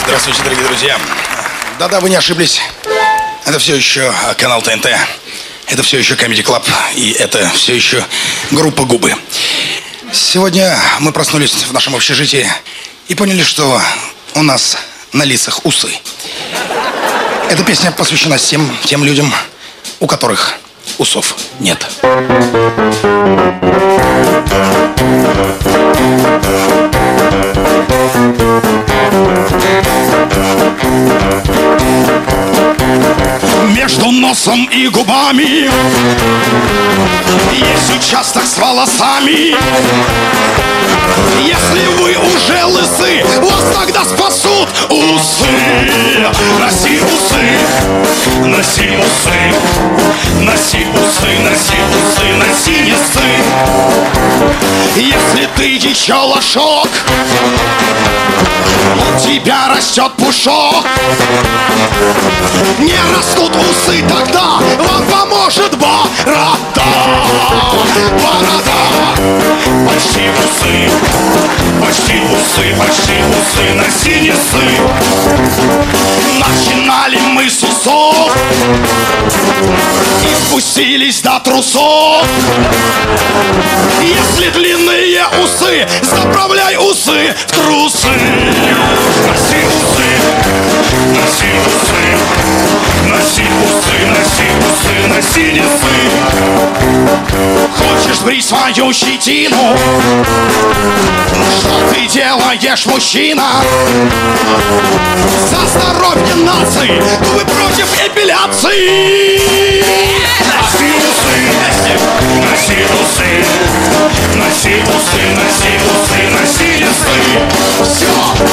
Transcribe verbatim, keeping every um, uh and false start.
Здравствуйте, дорогие друзья. Да-да, вы не ошиблись. Это все еще канал ТНТ. Это все еще Comedy Club. И это все еще группа Губы. Сегодня мы проснулись в нашем общежитии и поняли, что у нас на лицах усы. Эта песня посвящена всем тем людям, у которых усов нет. Между носом и губами есть участок с волосами. Если вы уже лысы, вас тогда спасут усы. Носи усы, носи усы, носи усы, носи усы, носи не ссы. Если ты еще лошок, у тебя растет пушок. Не растут усы, тогда вам поможет борода. Борода. Почти усы, почти усы, почти усы, носи не ссы. Начинали мы с усов и спустились до трусов. Если длинные усы, заправляй усы в трусы. Носи усы, носи усы, носи усы, носи усы, носи не ссы. Хочешь сбрить свою щетину? Что ты делаешь, мужчина? За здоровье нации, вы против эпиляции. Носи усы, носи усы, носи усы, носи усы, носи усы. Все,